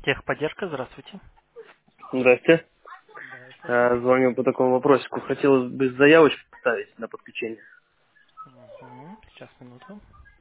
Техподдержка, здравствуйте. Здрасте. Да, я слушаю. Звоню по такому вопросику. Хотелось бы заявочку поставить на подключение. Мгм. Сейчас, минуту.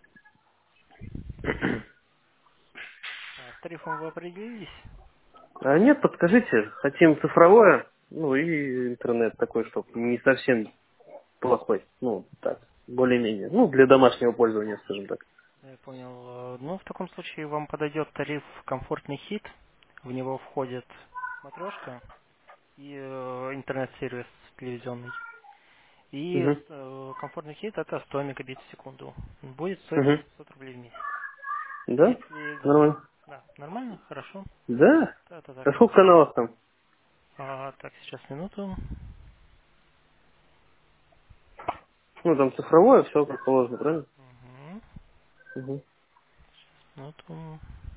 С тарифом вы определились? Нет, подскажите, хотим цифровое, ну и интернет такой, чтобы не совсем плохой. Ну, так, более-менее. Ну, для домашнего пользования, скажем так. Я понял. Ну, в таком случае вам подойдет тариф «Комфортный хит». В него входит смотрешка и интернет-сервис телевизионный. И Угу. «Комфортный хит» — это 100 мегабит в секунду. Будет стоить Угу. 800 рублей в месяц. Да? Если, да, Нормально. да, нормально, хорошо. Да? Да, да, А так. сколько каналов там? Так, сейчас, минуту. Ну, там цифровое, все как положено, правильно? Мгм. Угу. Минуту.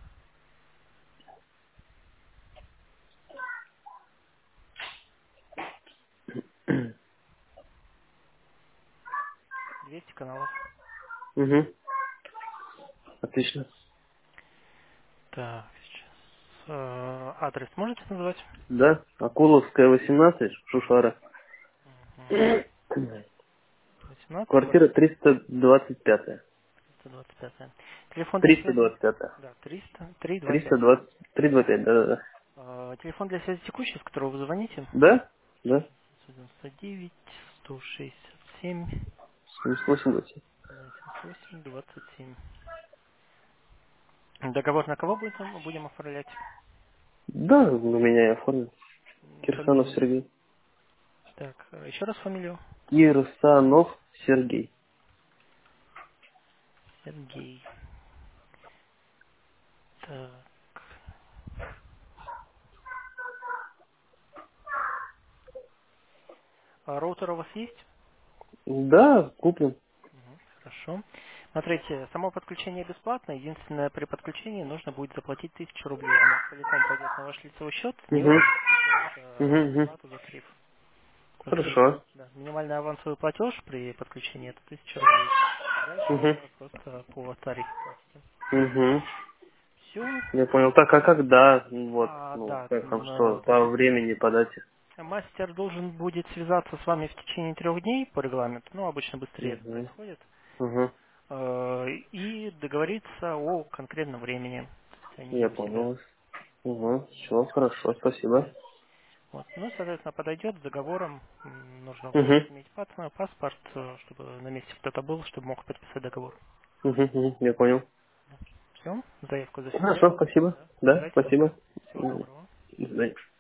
200 каналов. Угу. Отлично. Так, сейчас. Адрес можете назвать? Да? Акуловская, 18, Шушара. Угу. 18, Квартира квартира 325. 325. Телефон для связи? 325. Да, 300, 325. 320, 325, да-да-да. Телефон для связи текущий, с которого вы звоните? Да? Да. 99 167 78. 78 27. Договор на кого будем оформлять? Да, у меня и оформлен. Кирсанов Фамилию. Сергей. Так, еще раз фамилию. Кирсанов Сергей. Сергей. Так. Роутер у вас есть? Да, куплен. Мгм, хорошо. Смотрите, само подключение бесплатно. Единственное, при подключении нужно будет заплатить 1000 рублей. Оно целиком пойдет на ваш лицевой счет. С Угу. него Угу, списывается угу. плата за тариф. Потому что Хорошо. да, минимальный авансовый платеж при подключении это 1000 рублей. Дальше Угу. уже просто по тарифу платите. Угу. Все. Я понял. Так, а когда? Вот, ну, Да, как там, что, по времени, по дате? мастер должен будет связаться с вами в течение 3 дней по регламенту. Ну, обычно быстрее это Угу. происходит. Угу. И договориться о конкретном времени. То есть они Я у себя. понял. Угу. Все, хорошо, спасибо. Вот. Ну, соответственно, подойдет с договором. Нужно у вас Угу. иметь паспорт, чтобы на месте кто-то был, чтобы мог подписать договор. Угу. Угу. Я понял. Все, заявку Хорошо, зафиксировал. спасибо. Да. Да, Набирайте спасибо. номер. Всего доброго. До свидания.